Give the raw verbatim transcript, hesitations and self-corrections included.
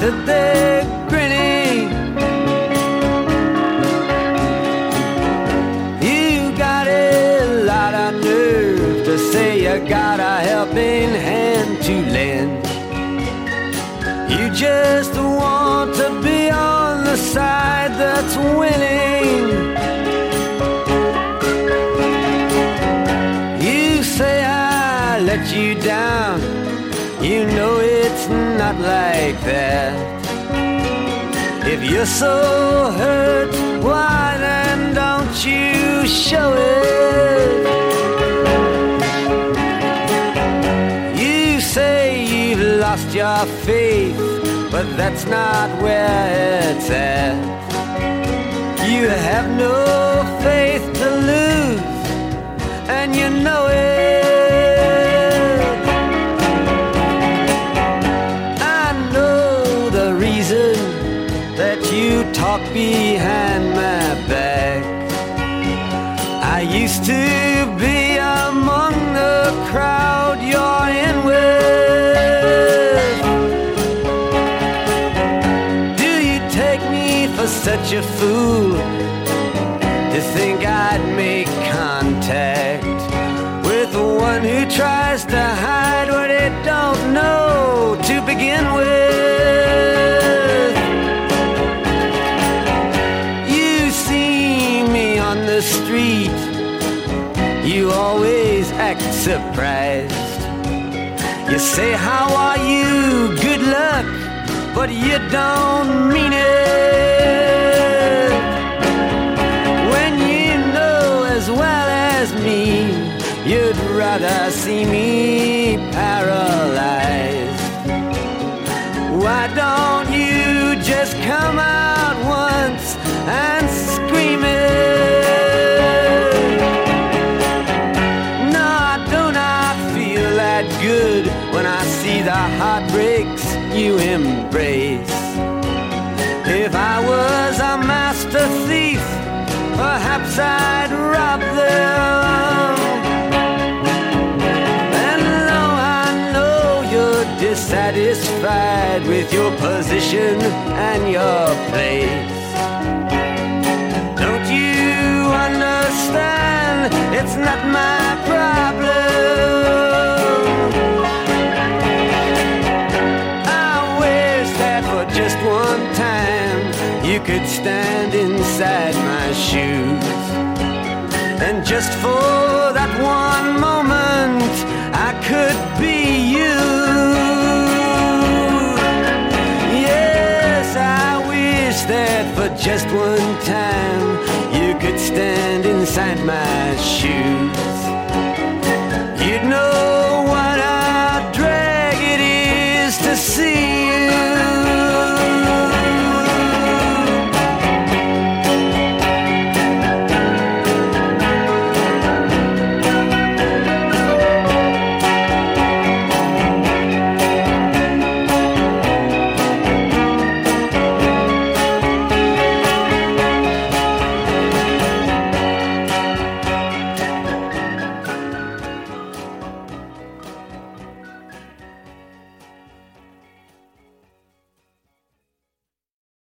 that they're grinning. You got a lot of nerve to say you got a helping hand to lend. You just want to be on the side that's winning. You say I let you down. You know it's not like that. If you're so hurt, why then don't you show it? You say you've lost your faith, but that's not where it's at. You have no faith to lose, and you know it. I know the reason that you talk behind my back. I used to be among the crowd you're in with. Do you take me for such a fool to think I'd make contact with the one who tries to hide what it don't know to begin with? You see me on the street, you always act surprised. You say, how are you? Good luck, but you don't mean it. When you know as well as me, you'd rather see me paralyzed. Why don't you just come out once and scream it? No, I do not feel that good when I see the heartbreaks you embrace. If I was a master thief, perhaps I'd rob them. And though I know you're dissatisfied with your position and your place, don't you understand it's not my problem? I wish that for just one time you could stand inside my shoes, and just for that one moment I could be you. Yes, I wish that for just one time you could stand inside my shoes.